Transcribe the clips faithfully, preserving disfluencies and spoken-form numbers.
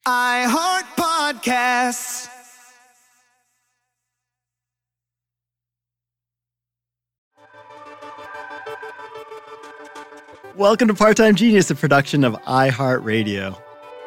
iHeart Podcasts. Welcome to Part-Time Genius, a production of iHeartRadio.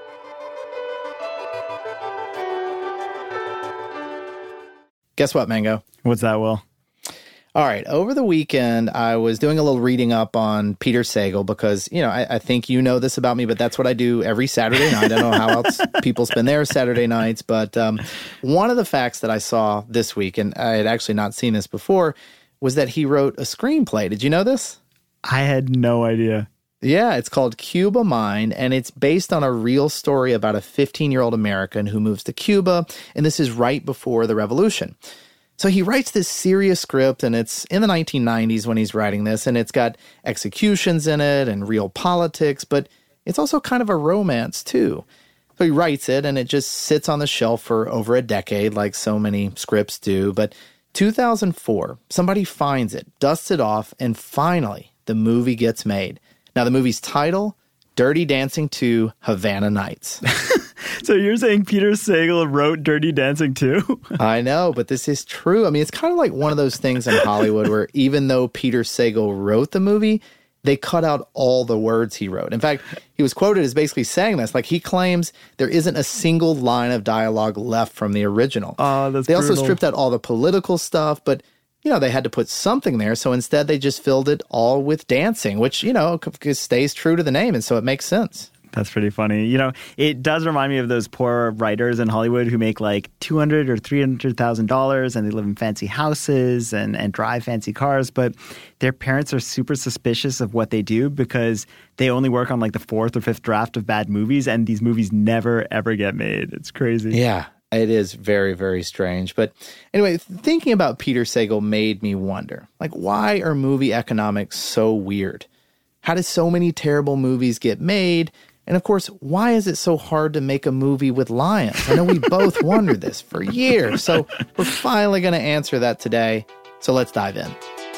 Guess what, Mango? What's that, Will? All right. Over the weekend, I was doing a little reading up on Peter Sagal because, you know, I, I think you know this about me, but that's what I do every Saturday night. I don't know how else people spend their Saturday nights. But um, one of the facts that I saw this week, and I had actually not seen this before, was that he wrote a screenplay. Did you know this? I had no idea. Yeah, it's called Cuba Mine, and it's based on a real story about a fifteen-year-old American who moves to Cuba, and this is right before the revolution. So he writes this serious script, and it's in the nineteen nineties when he's writing this, and it's got executions in it and real politics, but it's also kind of a romance, too. So he writes it, and it just sits on the shelf for over a decade, like so many scripts do. But two thousand four, somebody finds it, dusts it off, and finally, the movie gets made. Now, the movie's title, Dirty Dancing two, Havana Nights. So you're saying Peter Sagal wrote Dirty Dancing too? I know, but this is true. I mean, it's kind of like one of those things in Hollywood where even though Peter Sagal wrote the movie, they cut out all the words he wrote. In fact, he was quoted as basically saying this. Like, he claims there isn't a single line of dialogue left from the original. Oh, that's They brutal. also stripped out all the political stuff, but you know, they had to put something there. So instead, they just filled it all with dancing, which, you know, stays true to the name. And so it makes sense. That's pretty funny. You know, it does remind me of those poor writers in Hollywood who make like two hundred thousand dollars or three hundred thousand dollars and they live in fancy houses and, and drive fancy cars. But their parents are super suspicious of what they do because they only work on like the fourth or fifth draft of bad movies. And these movies never, ever get made. It's crazy. Yeah. It is very, very strange. But anyway, thinking about Peter Sagal made me wonder, like, why are movie economics so weird? How do so many terrible movies get made? And of course, why is it so hard to make a movie with lions? I know we both wondered this for years. So we're finally going to answer that today. So let's dive in.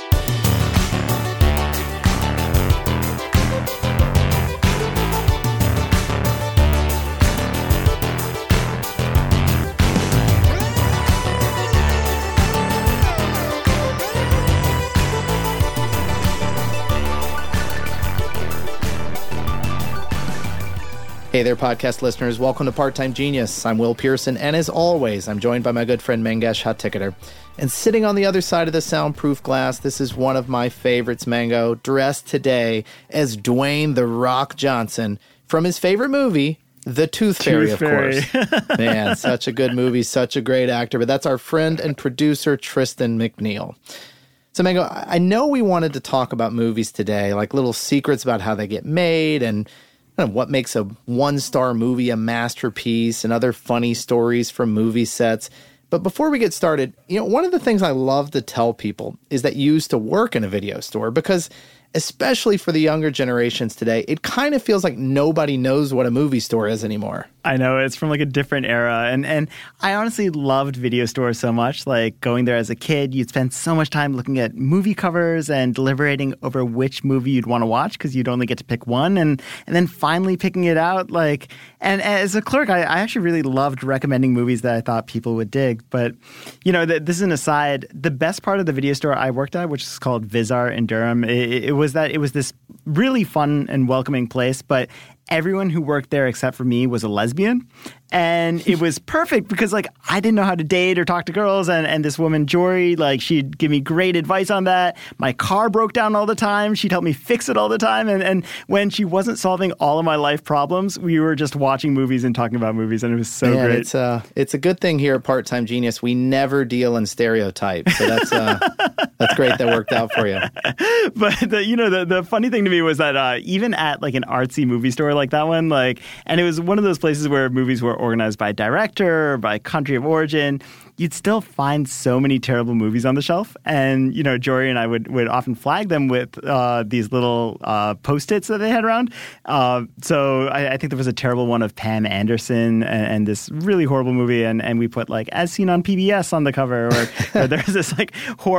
Hey there, podcast listeners. Welcome to Part-Time Genius. I'm Will Pearson, and as always, I'm joined by my good friend Mangesh Hattikudur. And sitting on the other side of the soundproof glass, this is one of my favorites, Mango, dressed today as Dwayne "The Rock" Johnson from his favorite movie, The Tooth Fairy, Tooth of Fairy. course. Man, such a good movie, such a great actor. But that's our friend and producer, Tristan McNeil. So, Mango, I know we wanted to talk about movies today, like little secrets about how they get made and what makes a one-star movie a masterpiece and other funny stories from movie sets. But before we get started, you know, one of the things I love to tell people is that you used to work in a video store because, especially for the younger generations today, it kind of feels like nobody knows what a movie store is anymore. I know, it's from like a different era. And and I honestly loved video stores so much. Like going there as a kid, you'd spend so much time looking at movie covers and deliberating over which movie you'd want to watch because you'd only get to pick one. And and then finally picking it out. Like, and as a clerk, I, I actually really loved recommending movies that I thought people would dig. But, you know, th- this is an aside. The best part of the video store I worked at, which is called Vizar in Durham, it, it was that it was this really fun and welcoming place. But everyone who worked there except for me was a lesbian. And it was perfect because, like, I didn't know how to date or talk to girls. And, and this woman, Jory, like, she'd give me great advice on that. My car broke down all the time. She'd help me fix it all the time. And, and when she wasn't solving all of my life problems, we were just watching movies and talking about movies. And it was so Man, great. It's, uh, it's a good thing here at Part-Time Genius. We never deal in stereotypes. So that's uh, that's great that worked out for you. But, the, you know, the, the funny thing to me was that uh, even at, like, an artsy movie store like that one, like, and it was one of those places where movies were organized by director, by country of origin, you'd still find so many terrible movies on the shelf. And, you know, Jory and I would, would often flag them with uh, these little uh, Post-its that they had around. Uh, so I, I think there was a terrible one of Pam Anderson and, and this really horrible movie. And, and we put, like, as seen on P B S on the cover. Or, or there's this, like, horrible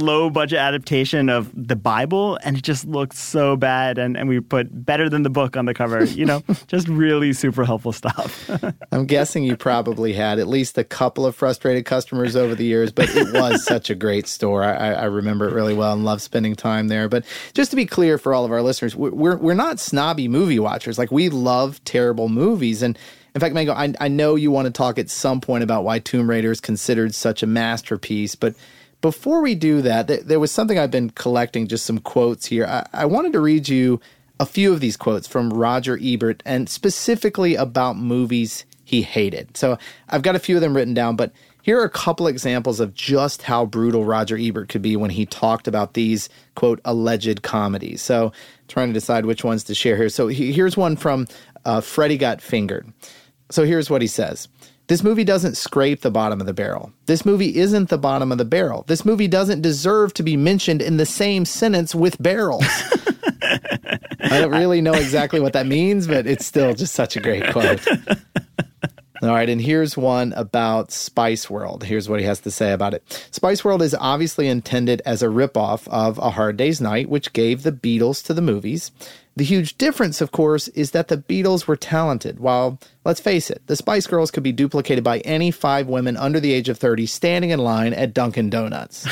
low budget adaptation of the Bible, and it just looked so bad. And, and we put better than the book on the cover, you know, just really super helpful stuff. I'm guessing you probably had at least a couple of frustrated customers over the years, but it was such a great store. I, I remember it really well and love spending time there. But just to be clear for all of our listeners, we're, we're not snobby movie watchers. Like, we love terrible movies. And in fact, Mango, I, I know you want to talk at some point about why Tomb Raider is considered such a masterpiece, but before we do that, th- there was something I've been collecting, just some quotes here. I, I wanted to read you a few of these quotes from Roger Ebert, and specifically about movies he hated. So I've got a few of them written down, but here are a couple examples of just how brutal Roger Ebert could be when he talked about these, quote, alleged comedies. So trying to decide which ones to share here. So he, here's one from uh, Freddy Got Fingered. So here's what he says. This movie doesn't scrape the bottom of the barrel. This movie isn't the bottom of the barrel. This movie doesn't deserve to be mentioned in the same sentence with barrels. I don't really know exactly what that means, but it's still just such a great quote. All right, and here's one about Spice World. Here's what he has to say about it. Spice World is obviously intended as a ripoff of A Hard Day's Night, which gave the Beatles to the movies. The huge difference, of course, is that the Beatles were talented, while, let's face it, the Spice Girls could be duplicated by any five women under the age of thirty standing in line at Dunkin' Donuts.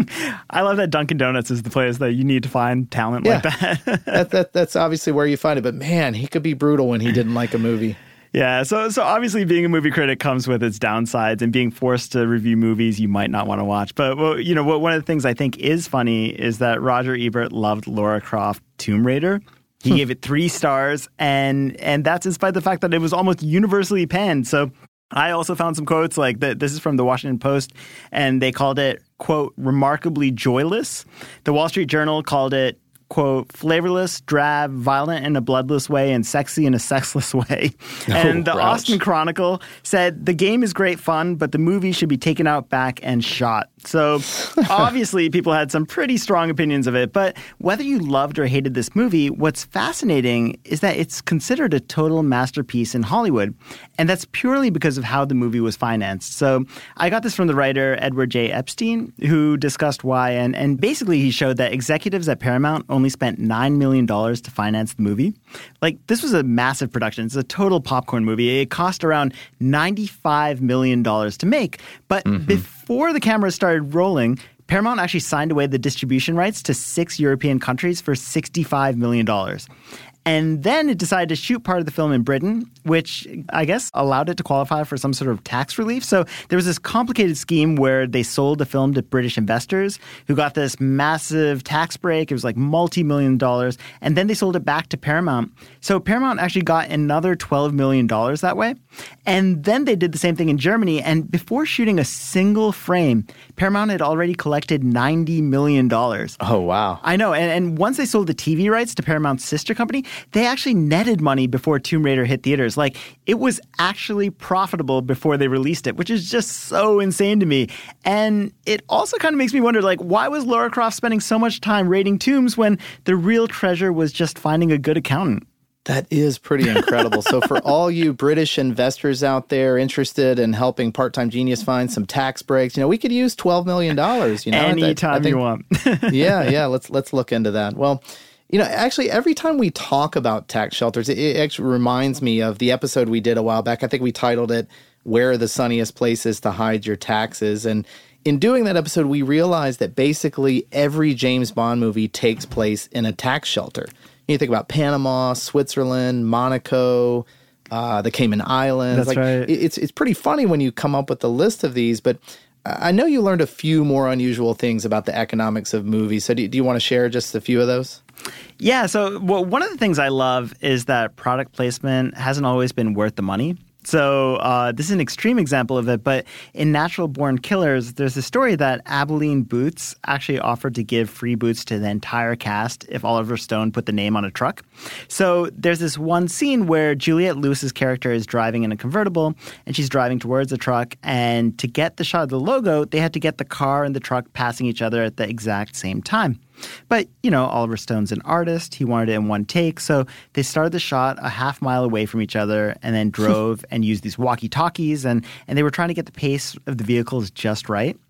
I love that Dunkin' Donuts is the place that you need to find talent yeah, like that. that, that. That's obviously where you find it, but man, he could be brutal when he didn't like a movie. Yeah, so so obviously being a movie critic comes with its downsides, and being forced to review movies you might not want to watch. But, well, you know, one of the things I think is funny is that Roger Ebert loved Lara Croft Tomb Raider. He gave it three stars, and and that's in spite of the fact that it was almost universally panned. So I also found some quotes like that. This is from the Washington Post, and they called it, quote, remarkably joyless. The Wall Street Journal called it, quote, flavorless, drab, violent in a bloodless way, and sexy in a sexless way. And the ouch. Austin Chronicle said, the game is great fun, but the movie should be taken out back and shot. So obviously people had some pretty strong opinions of it, but whether you loved or hated this movie, what's fascinating is that it's considered a total masterpiece in Hollywood. And that's purely because of how the movie was financed. So I got this from the writer Edward J. Epstein, who discussed why. And, and basically he showed that executives at Paramount only spent nine million dollars to finance the movie. Like, this was a massive production. It's a total popcorn movie. It cost around ninety-five million dollars to make. But mm-hmm. before the cameras started rolling, Paramount actually signed away the distribution rights to six European countries for sixty-five million dollars. And then it decided to shoot part of the film in Britain, which I guess allowed it to qualify for some sort of tax relief. So there was this complicated scheme where they sold the film to British investors who got this massive tax break. It was like multi-million dollars. And then they sold it back to Paramount. So Paramount actually got another twelve million dollars that way. And then they did the same thing in Germany. And before shooting a single frame, Paramount had already collected ninety million dollars. Oh, wow. I know. And, and once they sold the T V rights to Paramount's sister company, they actually netted money before Tomb Raider hit theaters. Like, it was actually profitable before they released it, which is just so insane to me. And it also kind of makes me wonder, like, why was Lara Croft spending so much time raiding tombs when the real treasure was just finding a good accountant? That is pretty incredible. So for all you British investors out there interested in helping Part-Time Genius find some tax breaks, you know, we could use twelve million dollars. You know, Anytime I, I think, you want. yeah, yeah. Let's let's look into that. Well, you know, actually, every time we talk about tax shelters, it, it actually reminds me of the episode we did a while back. I think we titled it, Where Are the Sunniest Places to Hide Your Taxes? And in doing that episode, we realized that basically every James Bond movie takes place in a tax shelter. You think about Panama, Switzerland, Monaco, uh, the Cayman Islands. That's like, right. It's, it's pretty funny when you come up with the list of these, but I know you learned a few more unusual things about the economics of movies. So do, do you want to share just a few of those? Yeah. So well, one of the things I love is that product placement hasn't always been worth the money. So uh, this is an extreme example of it, but in Natural Born Killers, there's a story that Abilene Boots actually offered to give free boots to the entire cast if Oliver Stone put the name on a truck. So there's this one scene where Juliette Lewis's character is driving in a convertible, and she's driving towards the truck, and to get the shot of the logo, they had to get the car and the truck passing each other at the exact same time. But, you know, Oliver Stone's an artist. He wanted it in one take. So they started the shot a half mile away from each other and then drove and used these walkie-talkies. And, and they were trying to get the pace of the vehicles just right.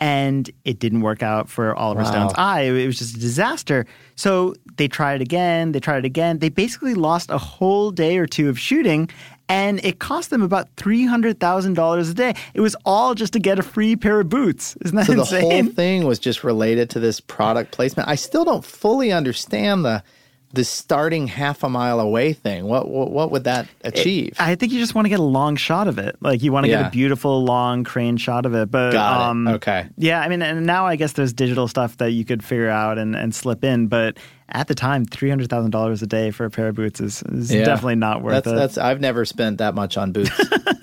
and it didn't work out for Oliver Wow. Stone's eye. It was just a disaster. So they tried again. They tried it again. They basically lost a whole day or two of shooting, and it cost them about three hundred thousand dollars a day. It was all just to get a free pair of boots. Isn't that so the insane? whole thing was just related to this product placement. I still don't fully understand the the starting half a mile away thing. What what, what would that achieve? I think you just want to get a long shot of it. Like you want to Yeah. get a beautiful long crane shot of it. But Got it. um, Okay. Yeah, I mean, and now I guess there's digital stuff that you could figure out and, and slip in. But at the time, three hundred thousand dollars a day for a pair of boots is, is Yeah. definitely not worth that's, it. That's I've never spent that much on boots.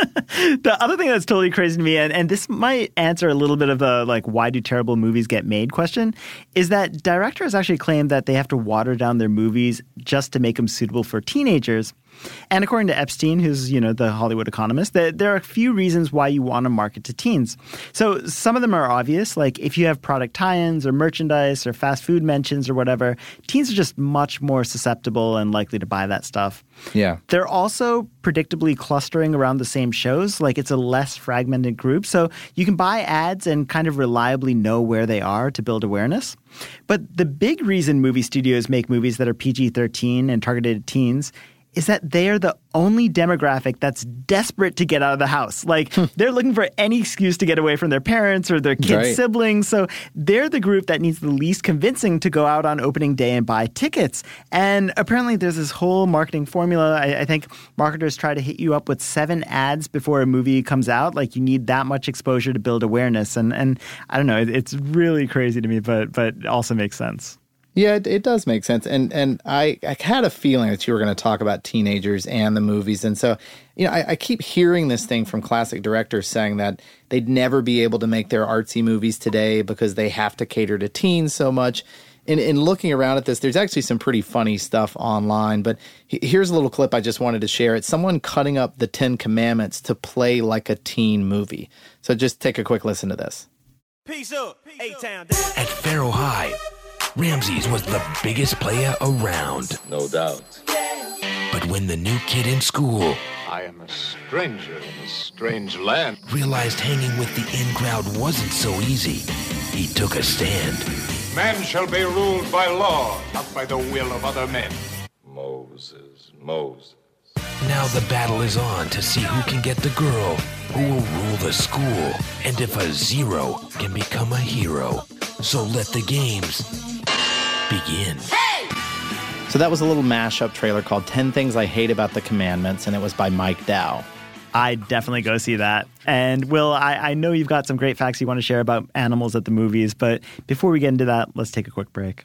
The other thing that's totally crazy to me, and, and this might answer a little bit of the like, why do terrible movies get made question, is that directors actually claim that they have to water down their movies just to make them suitable for teenagers. And according to Epstein, who's, you know, the Hollywood economist, that there are a few reasons why you want to market to teens. So some of them are obvious, like if you have product tie-ins or merchandise or fast food mentions or whatever, teens are just much more susceptible and likely to buy that stuff. Yeah. They're also predictably clustering around the same shows, like it's a less fragmented group. So you can buy ads and kind of reliably know where they are to build awareness. But the big reason movie studios make movies that are P G thirteen and targeted at teens is that they are the only demographic that's desperate to get out of the house. Like, they're looking for any excuse to get away from their parents or their kids' Right. siblings. So they're the group that needs the least convincing to go out on opening day and buy tickets. And apparently there's this whole marketing formula. I, I think marketers try to hit you up with seven ads before a movie comes out. Like, you need that much exposure to build awareness. And, and I don't know, it, it's really crazy to me, but but it also makes sense. Yeah, it, it does make sense. And and I, I had a feeling that you were going to talk about teenagers and the movies. And so, you know, I, I keep hearing this thing from classic directors saying that they'd never be able to make their artsy movies today because they have to cater to teens so much. In, in looking around at this, there's actually some pretty funny stuff online. But he, here's a little clip I just wanted to share. It's someone cutting up the Ten Commandments to play like a teen movie. So just take a quick listen to this. Peace up, A-Town. At Pharaoh High, Ramses was the biggest player around. No doubt. But when the new kid in school I am a stranger in a strange land. realized hanging with the in crowd wasn't so easy, he took a stand. Man shall be ruled by law, not by the will of other men. Moses, Moses. Now the battle is on to see who can get the girl who will rule the school, and if a zero can become a hero. So let the games begin. So that was a little mashup trailer called ten Things I Hate About the Commandments, and it was by Mike Dow. I'd definitely go see that. And Will, I, I know you've got some great facts you want to share about animals at the movies, but before we get into that, let's take a quick break.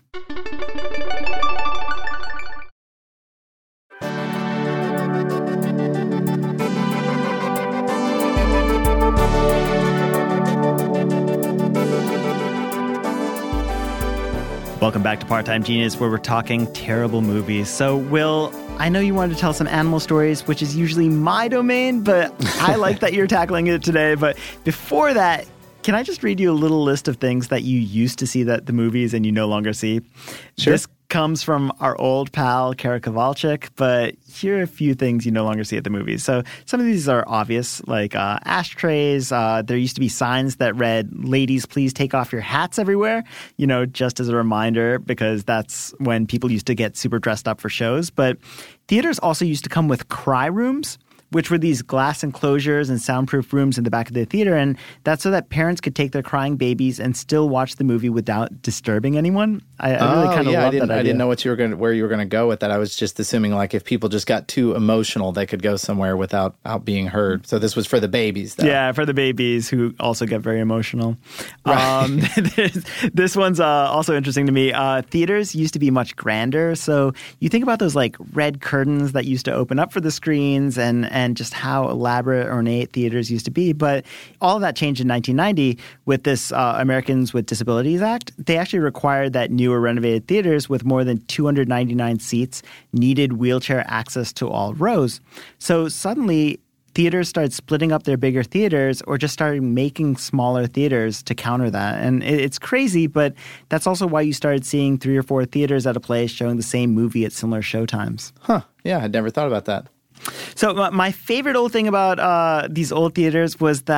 Welcome back to Part-Time Genius, where we're talking terrible movies. So, Will, I know you wanted to tell some animal stories, which is usually my domain, but I like that you're tackling it today. But before that, can I just read you a little list of things that you used to see at the movies and you no longer see? Sure. This comes from our old pal, Kara Kowalczyk, but here are a few things you no longer see at the movies. So some of these are obvious, like uh, ashtrays. Uh, there used to be signs that read, "Ladies, please take off your hats everywhere," you know, just as a reminder, because that's when people used to get super dressed up for shows. But theaters also used to come with cry rooms, which were these glass enclosures and soundproof rooms in the back of the theater. And that's so that parents could take their crying babies and still watch the movie without disturbing anyone. I, I really Oh, kind of yeah, I love didn't, that idea. I didn't know what you were going, where you were going to go with that. I was just assuming, like, if people just got too emotional, they could go somewhere without out being heard. So this was for the babies, though. Yeah, for the babies who also get very emotional. Um, this, this one's uh, also interesting to me. Uh, theaters used to be much grander. So you think about those like red curtains that used to open up for the screens and, and just how elaborate, ornate theaters used to be. But all of that changed in nineteen ninety with this uh, Americans with Disabilities Act. They actually required that new or renovated theaters with more than two hundred ninety-nine seats needed wheelchair access to all rows. So suddenly, theaters started splitting up their bigger theaters or just started making smaller theaters to counter that. And it, it's crazy, but that's also why you started seeing three or four theaters at a place showing the same movie at similar showtimes. Huh. Yeah, I'd never thought about that. So my favorite old thing about uh, these old theaters was that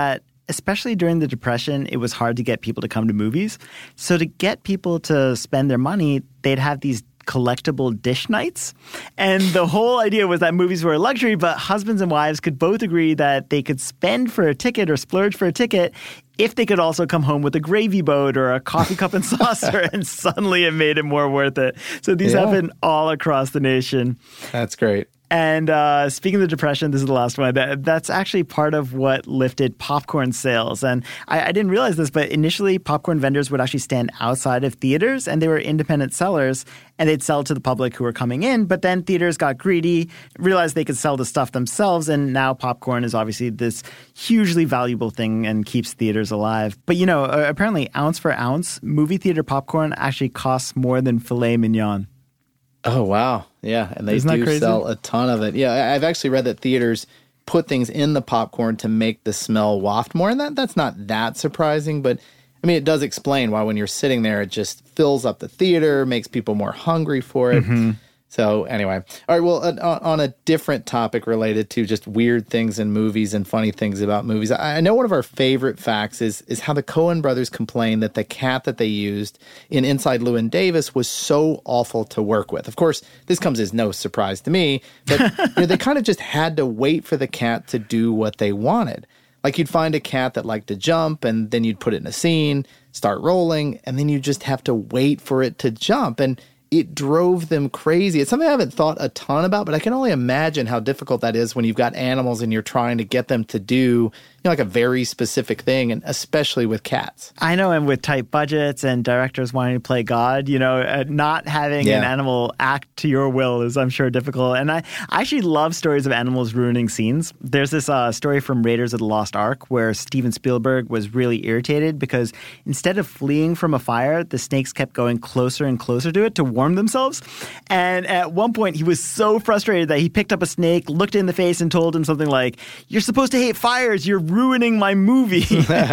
especially during the Depression, it was hard to get people to come to movies. So to get people to spend their money, they'd have these collectible dish nights. And the whole idea was that movies were a luxury, but husbands and wives could both agree that they could spend for a ticket or splurge for a ticket if they could also come home with a gravy boat or a coffee cup and saucer, and suddenly it made it more worth it. So these Yeah. happen all across the nation. That's great. And uh, speaking of the Depression, this is the last one. That, that's actually part of what lifted popcorn sales. And I, I didn't realize this, but initially popcorn vendors would actually stand outside of theaters, and they were independent sellers, and they'd sell to the public who were coming in. But then theaters got greedy, realized they could sell the stuff themselves, and now popcorn is obviously this hugely valuable thing and keeps theaters alive. But, you know, uh, apparently ounce for ounce, movie theater popcorn actually costs more than filet mignon. Oh, wow. Yeah, and they Isn't that do crazy? sell a ton of it. Yeah, I- I've actually read that theaters put things in the popcorn to make the smell waft more, and that that's not that surprising, but I mean, it does explain why when you're sitting there, it just fills up the theater, makes people more hungry for it. Mm-hmm. So anyway, all right, well, uh, on a different topic related to just weird things in movies and funny things about movies, I know one of our favorite facts is is how the Coen brothers complained that the cat that they used in Inside Llewyn Davis was so awful to work with. Of course, this comes as no surprise to me, but you know, they kind of just had to wait for the cat to do what they wanted. Like you'd find a cat that liked to jump, and then you'd put it in a scene, start rolling, and then you just have to wait for it to jump. And it drove them crazy. It's something I haven't thought a ton about, but I can only imagine how difficult that is when you've got animals and you're trying to get them to do, you know, like a very specific thing, and especially with cats. I know, and with tight budgets and directors wanting to play God, you know, uh, not having Yeah. an animal act to your will is, I'm sure, difficult. And I, I actually love stories of animals ruining scenes. There's this uh, story from Raiders of the Lost Ark where Steven Spielberg was really irritated because instead of fleeing from a fire, the snakes kept going closer and closer to it to warm themselves. And at one point, he was so frustrated that he picked up a snake, looked it in the face, and told him something like, "You're supposed to hate fires. You're ruining my movie."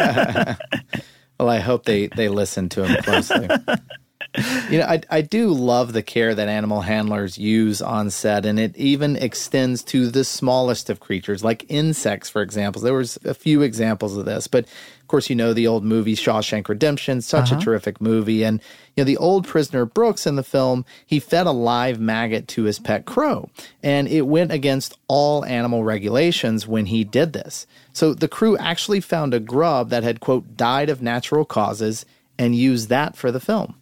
Well, I hope they, they listen to him closely. You know, I, I do love the care that animal handlers use on set, and it even extends to the smallest of creatures, like insects, for example. There was a few examples of this, but of course, you know the old movie Shawshank Redemption, such Uh-huh. a terrific movie. And, you know, the old prisoner Brooks in the film, he fed a live maggot to his pet crow, and it went against all animal regulations when he did this. So the crew actually found a grub that had, quote, died of natural causes and used that for the film.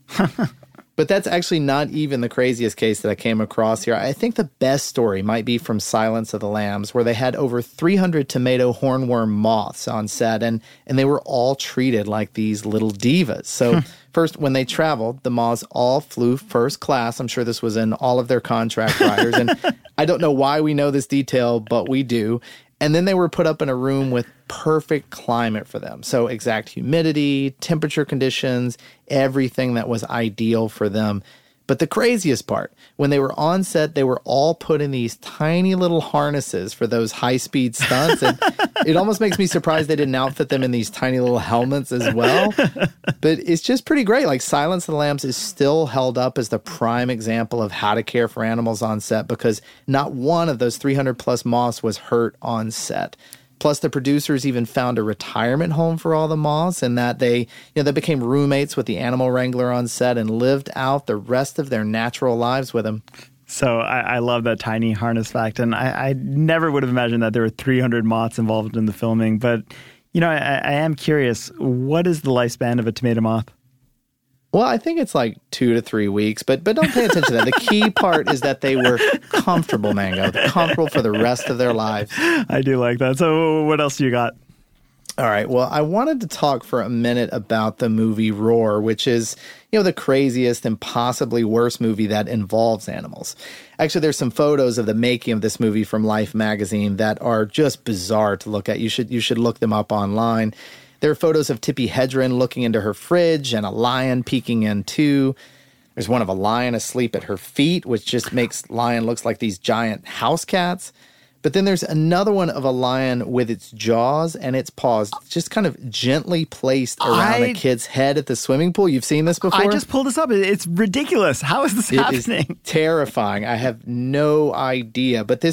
But that's actually not even the craziest case that I came across here. I think the best story might be from Silence of the Lambs, where they had over three hundred tomato hornworm moths on set, and, and they were all treated like these little divas. So first, when they traveled, the moths all flew first class. I'm sure this was in all of their contract riders, and I don't know why we know this detail, but we do. And then they were put up in a room with perfect climate for them. So exact humidity, temperature conditions, everything that was ideal for them. But the craziest part, when they were on set, they were all put in these tiny little harnesses for those high-speed stunts. And it almost makes me surprised they didn't outfit them in these tiny little helmets as well. But it's just pretty great. Like Silence of the Lambs is still held up as the prime example of how to care for animals on set, because not one of those three hundred plus moths was hurt on set. Plus, the producers even found a retirement home for all the moths, and that they, you know, they became roommates with the animal wrangler on set and lived out the rest of their natural lives with him. So I, I love that tiny harness fact, and I, I never would have imagined that there were three hundred moths involved in the filming. But, you know, I, I am curious, what is the lifespan of a tomato moth? Well, I think it's like two to three weeks, but but don't pay attention to that. The key part is that they were comfortable, Mango. They're comfortable for the rest of their lives. I do like that. So what else do you got? All right. Well, I wanted to talk for a minute about the movie Roar, which is, you know, the craziest and possibly worst movie that involves animals. Actually, there's some photos of the making of this movie from Life magazine that are just bizarre to look at. You should you should look them up online. There are photos of Tippi Hedren looking into her fridge and a lion peeking in too. There's one of a lion asleep at her feet, which just makes lion looks like these giant house cats. But then there's another one of a lion with its jaws and its paws just kind of gently placed around I- a kid's head at the swimming pool. You've seen this before? I just pulled this up. It's ridiculous. How is this It is happening? terrifying. I have no idea. But this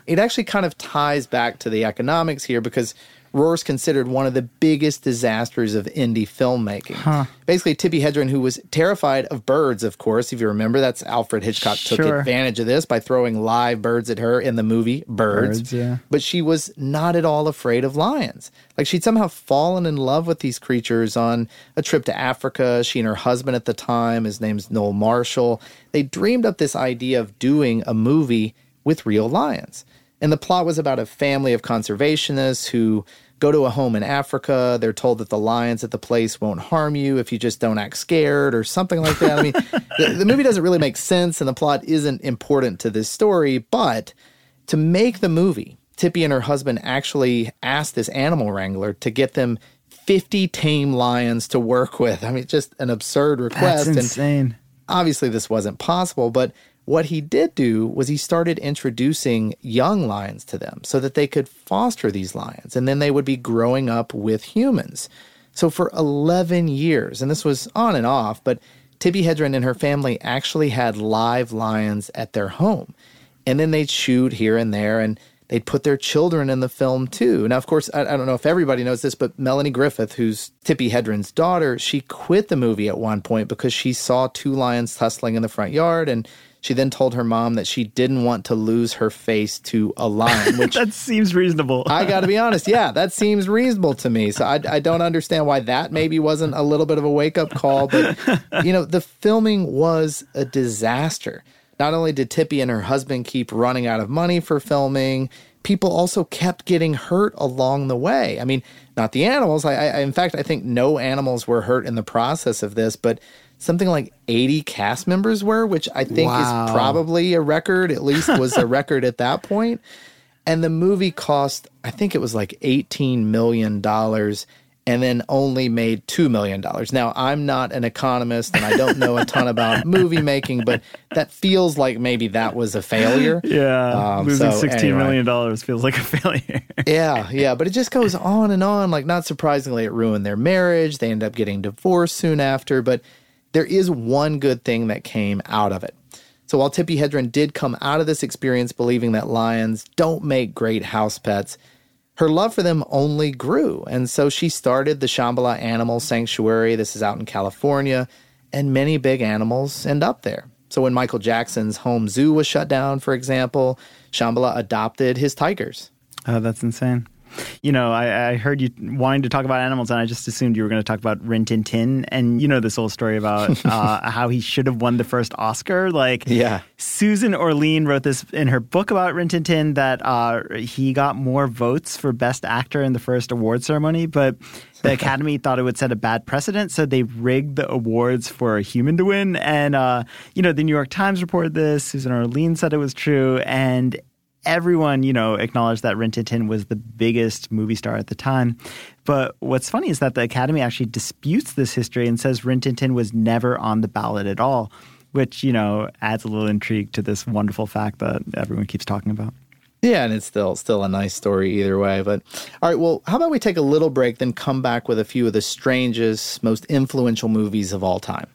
it actually kind of ties back to the economics here because Roar's considered one of the biggest disasters of indie filmmaking. Huh. Basically, Tippi Hedren, who was terrified of birds, of course, if you remember, that's Alfred Hitchcock Sure. took advantage of this by throwing live birds at her in the movie Birds. Birds, yeah. But she was not at all afraid of lions. Like, she'd somehow fallen in love with these creatures on a trip to Africa. She and her husband at the time, his name's Noel Marshall, they dreamed up this idea of doing a movie with real lions. And the plot was about a family of conservationists who go to a home in Africa. They're told that the lions at the place won't harm you if you just don't act scared or something like that. I mean, the, the movie doesn't really make sense and the plot isn't important to this story. But to make the movie, Tippi and her husband actually asked this animal wrangler to get them fifty tame lions to work with. I mean, just an absurd request. That's insane. And obviously, this wasn't possible, but what he did do was he started introducing young lions to them so that they could foster these lions, and then they would be growing up with humans. So for eleven years, and this was on and off, but Tippi Hedren and her family actually had live lions at their home. And then they'd shoot here and there, and they'd put their children in the film too. Now, of course, I, I don't know if everybody knows this, but Melanie Griffith, who's Tippi Hedren's daughter, she quit the movie at one point because she saw two lions tussling in the front yard, and she then told her mom that she didn't want to lose her face to a lion, which that seems reasonable. I got to be honest. Yeah, that seems reasonable to me. So I, I don't understand why that maybe wasn't a little bit of a wake-up call. But, you know, the filming was a disaster. Not only did Tippi and her husband keep running out of money for filming, people also kept getting hurt along the way. I mean, not the animals. I, I in fact, I think no animals were hurt in the process of this, but something like eighty cast members were, which I think Wow. is probably a record, at least was a record at that point. And the movie cost, I think it was like eighteen million dollars and then only made two million dollars. Now, I'm not an economist and I don't know a ton about movie making, but that feels like maybe that was a failure. Yeah, Um, losing so sixteen anyway. million dollars feels like a failure. Yeah, yeah, but it just goes on and on. Like, not surprisingly, it ruined their marriage. They end up getting divorced soon after, but there is one good thing that came out of it. So while Tippi Hedren did come out of this experience believing that lions don't make great house pets, her love for them only grew. And so she started the Shambhala Animal Sanctuary. This is out in California, and many big animals end up there. So when Michael Jackson's home zoo was shut down, for example, Shambhala adopted his tigers. Oh, that's insane. You know, I, I heard you wanting to talk about animals, and I just assumed you were going to talk about Rin Tin Tin. And you know this whole story about uh, how he should have won the first Oscar. Like, Yeah. Susan Orlean wrote this in her book about Rin Tin Tin that uh, he got more votes for Best Actor in the first award ceremony, but the Academy thought it would set a bad precedent, so they rigged the awards for a human to win. And, uh, you know, the New York Times reported this. Susan Orlean said it was true, and everyone, you know, acknowledged that Rin Tin Tin was the biggest movie star at the time. But what's funny is that the Academy actually disputes this history and says Rin Tin Tin was never on the ballot at all, which, you know, adds a little intrigue to this wonderful fact that everyone keeps talking about. Yeah, and it's still still a nice story either way. But all right, well, how about we take a little break, then come back with a few of the strangest, most influential movies of all time.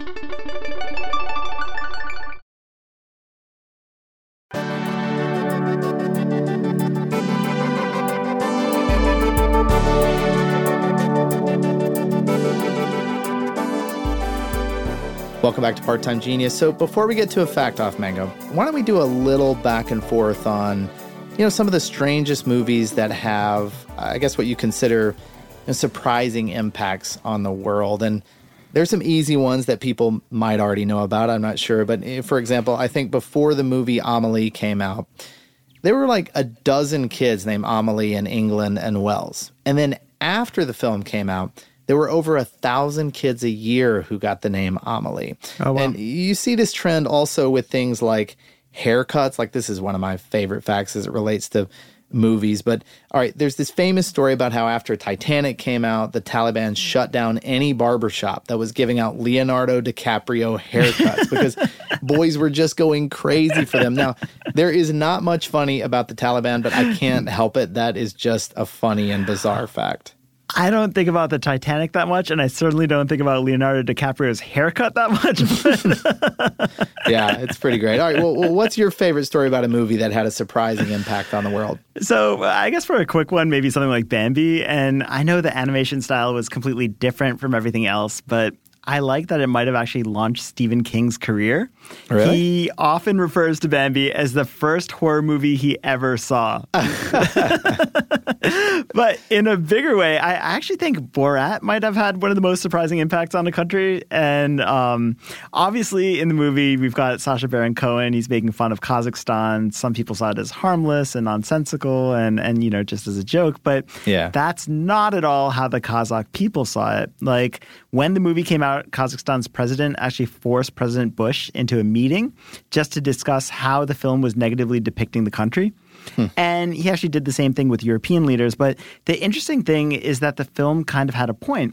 Welcome back to Part-Time Genius. So before we get to a fact off, Mango, why don't we do a little back and forth on, you know, some of the strangest movies that have, I guess, what you consider you know, surprising impacts on the world. And there's some easy ones that people might already know about. I'm not sure. But for example, I think before the movie Amelie came out, there were like a dozen kids named Amelie in England and Wales. And then after the film came out, there were over a thousand kids a year who got the name Amelie. Oh, wow. And you see this trend also with things like haircuts. Like, this is one of my favorite facts as it relates to movies. But all right, there's this famous story about how after Titanic came out, the Taliban shut down any barbershop that was giving out Leonardo DiCaprio haircuts because boys were just going crazy for them. Now, there is not much funny about the Taliban, but I can't help it. That is just a funny and bizarre fact. I don't think about the Titanic that much, and I certainly don't think about Leonardo DiCaprio's haircut that much. Yeah, it's pretty great. All right, well, well, what's your favorite story about a movie that had a surprising impact on the world? So I guess for a quick one, maybe something like Bambi. And I know the animation style was completely different from everything else, but I like that it might have actually launched Stephen King's career. Really? He often refers to Bambi as the first horror movie he ever saw. But in a bigger way, I actually think Borat might have had one of the most surprising impacts on the country. And um, obviously in the movie, we've got Sacha Baron Cohen. He's making fun of Kazakhstan. Some people saw it as harmless and nonsensical and, and you know, just as a joke. But yeah. That's not at all how the Kazakh people saw it. Like, when the movie came out, Kazakhstan's president actually forced President Bush into a meeting just to discuss how the film was negatively depicting the country. Hmm. And he actually did the same thing with European leaders. But the interesting thing is that the film kind of had a point.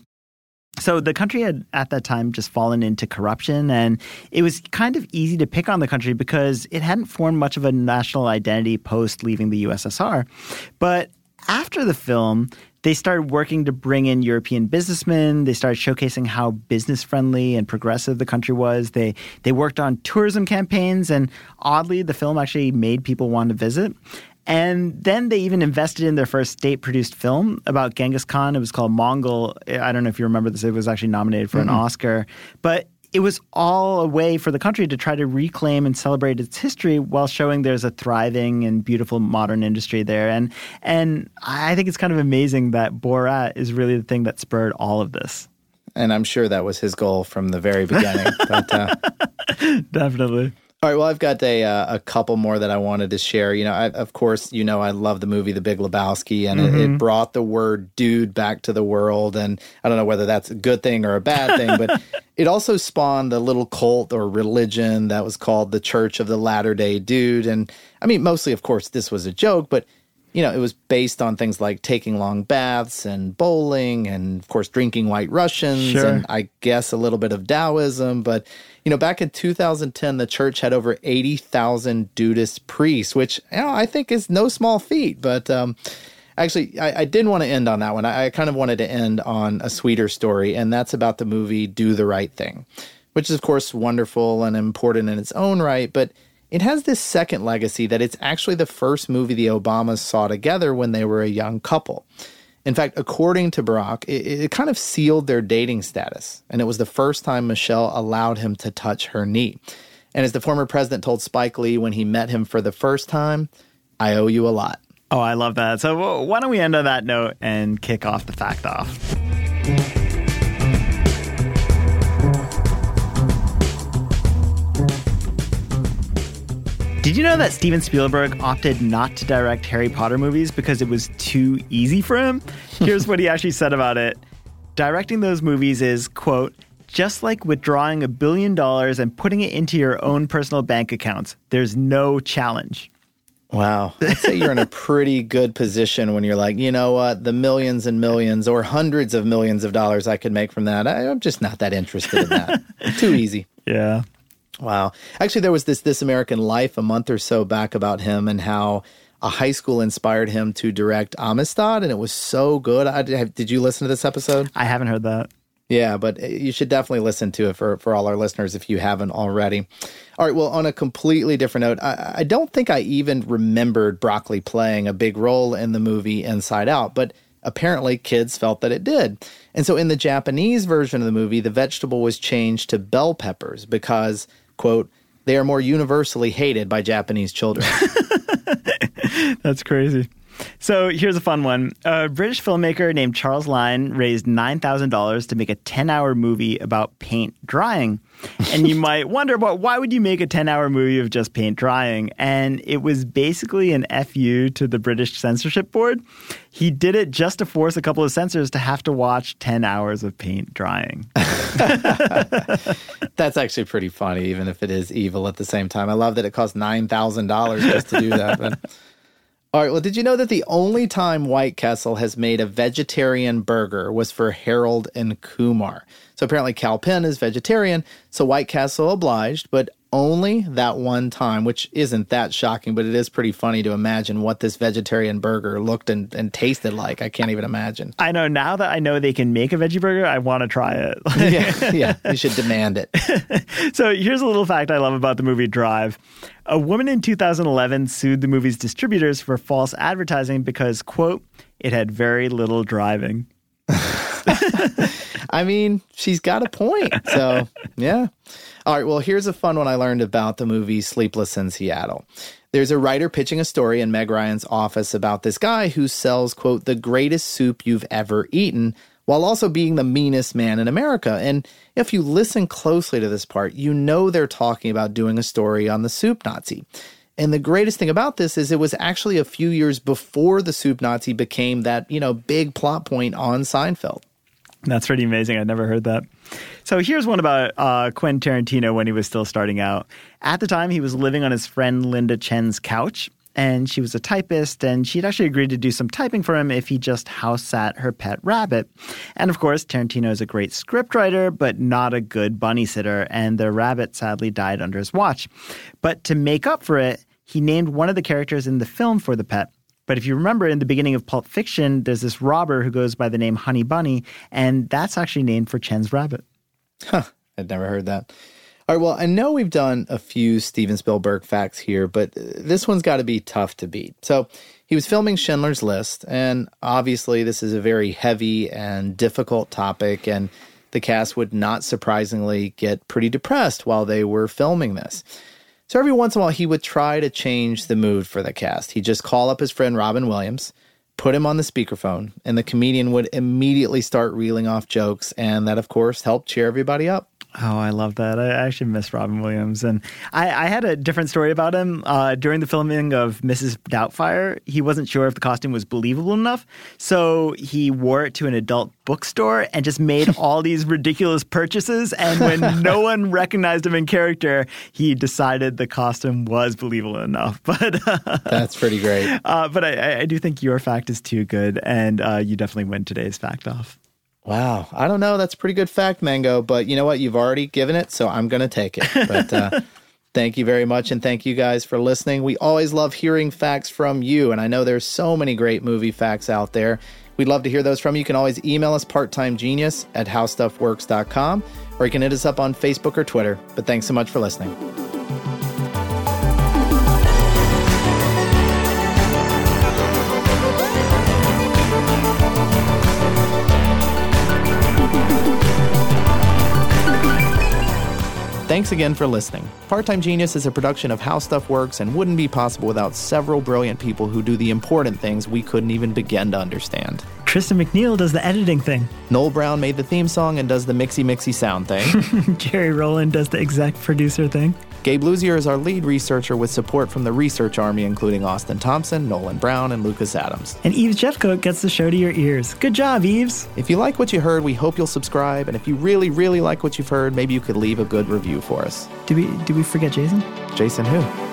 So the country had, at that time, just fallen into corruption, and it was kind of easy to pick on the country because it hadn't formed much of a national identity post leaving the U S S R. But after the film, they started working to bring in European businessmen. They started showcasing how business-friendly and progressive the country was. They they worked on tourism campaigns, and oddly, the film actually made people want to visit. And then they even invested in their first state-produced film about Genghis Khan. It was called Mongol. I don't know if you remember this. It was actually nominated for mm-hmm. an Oscar. But it was all a way for the country to try to reclaim and celebrate its history while showing there's a thriving and beautiful modern industry there. And and I think it's kind of amazing that Borat is really the thing that spurred all of this. And I'm sure that was his goal from the very beginning. but, uh, Definitely. All right, well, I've got a uh, a couple more that I wanted to share. You know, I, of course, you know, I love the movie The Big Lebowski, and mm-hmm. it, it brought the word dude back to the world. And I don't know whether that's a good thing or a bad thing, but it also spawned a little cult or religion that was called the Church of the Latter-day Dude. And I mean, mostly, of course, this was a joke, but, you know, it was based on things like taking long baths and bowling and, of course, drinking White Russians sure. and I guess a little bit of Taoism, but... You know, back in two thousand ten, the church had over eighty thousand dudist priests, which, you know, I think is no small feat. But um, actually, I, I didn't want to end on that one. I, I kind of wanted to end on a sweeter story, and that's about the movie Do the Right Thing, which is, of course, wonderful and important in its own right. But it has this second legacy that it's actually the first movie the Obamas saw together when they were a young couple. In fact, according to Barack, it, it kind of sealed their dating status, and it was the first time Michelle allowed him to touch her knee. And as the former president told Spike Lee when he met him for the first time, I owe you a lot. Oh, I love that. So why don't we end on that note and kick off the fact off? Did you know that Steven Spielberg opted not to direct Harry Potter movies because it was too easy for him? Here's what he actually said about it. Directing those movies is, quote, just like withdrawing a billion dollars and putting it into your own personal bank accounts. There's no challenge. Wow. I'd say you're in a pretty good position when you're like, you know what, the millions and millions or hundreds of millions of dollars I could make from that, I, I'm just not that interested in that. Too easy. Yeah. Wow. Actually, there was this This American Life a month or so back about him and how a high school inspired him to direct Amistad, and it was so good. I, did you listen to this episode? I haven't heard that. Yeah, but you should definitely listen to it for, for all our listeners if you haven't already. All right, well, on a completely different note, I, I don't think I even remembered broccoli playing a big role in the movie Inside Out, but apparently kids felt that it did. And so in the Japanese version of the movie, the vegetable was changed to bell peppers because, quote, they are more universally hated by Japanese children. That's crazy. So here's a fun one. A British filmmaker named Charles Lyne raised nine thousand dollars to make a ten-hour movie about paint drying. And you might wonder, well, why would you make a ten-hour movie of just paint drying? And it was basically an F U to the British censorship board. He did it just to force a couple of censors to have to watch ten hours of paint drying. That's actually pretty funny, even if it is evil at the same time. I love that it cost nine thousand dollars just to do that. But... All right, well, did you know that the only time White Castle has made a vegetarian burger was for Harold and Kumar? So So apparently Kal Penn is vegetarian, so White Castle obliged, but only that one time, which isn't that shocking, but it is pretty funny to imagine what this vegetarian burger looked and, and tasted like. I can't even imagine. I know, now that I know they can make a veggie burger, I want to try it. yeah, yeah, you should demand it. So here's a little fact I love about the movie Drive. A woman in two thousand eleven sued the movie's distributors for false advertising because, quote, it had very little driving. I mean, she's got a point. So, yeah. All right, well, here's a fun one I learned about the movie Sleepless in Seattle. There's a writer pitching a story in Meg Ryan's office about this guy who sells, quote, the greatest soup you've ever eaten, while also being the meanest man in America. And if you listen closely to this part, you know they're talking about doing a story on the soup Nazi. And the greatest thing about this is it was actually a few years before the soup Nazi became that, you know, big plot point on Seinfeld. That's pretty amazing. I'd never heard that. So here's one about uh, Quentin Tarantino when he was still starting out. At the time, he was living on his friend Linda Chen's couch, and she was a typist, and she'd actually agreed to do some typing for him if he just house sat her pet rabbit. And of course, Tarantino is a great scriptwriter, but not a good bunny sitter, and the rabbit sadly died under his watch. But to make up for it, he named one of the characters in the film for the pet. But if you remember, in the beginning of Pulp Fiction, there's this robber who goes by the name Honey Bunny, and that's actually named for Chen's rabbit. Huh, I'd never heard that. All right, well, I know we've done a few Steven Spielberg facts here, but this one's got to be tough to beat. So he was filming Schindler's List, and obviously this is a very heavy and difficult topic, and the cast would not surprisingly get pretty depressed while they were filming this. So every once in a while, he would try to change the mood for the cast. He'd just call up his friend Robin Williams, put him on the speakerphone, and the comedian would immediately start reeling off jokes, and that, of course, helped cheer everybody up. Oh, I love that. I actually miss Robin Williams. And I, I had a different story about him. Uh, during the filming of Missus Doubtfire, he wasn't sure if the costume was believable enough. So he wore it to an adult bookstore and just made all these ridiculous purchases. And when no one recognized him in character, he decided the costume was believable enough. But uh, That's pretty great. Uh, but I, I do think your fact is too good. And uh, you definitely win today's fact off. Wow. I don't know. That's a pretty good fact, Mango. But you know what? You've already given it, so I'm going to take it. But uh, thank you very much, and thank you guys for listening. We always love hearing facts from you, and I know there's so many great movie facts out there. We'd love to hear those from you. You can always email us parttimegenius at how stuff works dot com, or you can hit us up on Facebook or Twitter. But thanks so much for listening. Thanks again for listening. Part-Time Genius is a production of How Stuff Works and wouldn't be possible without several brilliant people who do the important things we couldn't even begin to understand. Tristan McNeil does the editing thing. Noel Brown made the theme song and does the mixy-mixy sound thing. Jerry Rowland does the exec producer thing. Gabe Luzier is our lead researcher with support from the research army, including Austin Thompson, Nolan Brown, and Lucas Adams. And Eves Jeffcoat gets the show to your ears. Good job, Eves. If you like what you heard, we hope you'll subscribe. And if you really, really like what you've heard, maybe you could leave a good review for us. Did we, did we forget Jason? Jason who?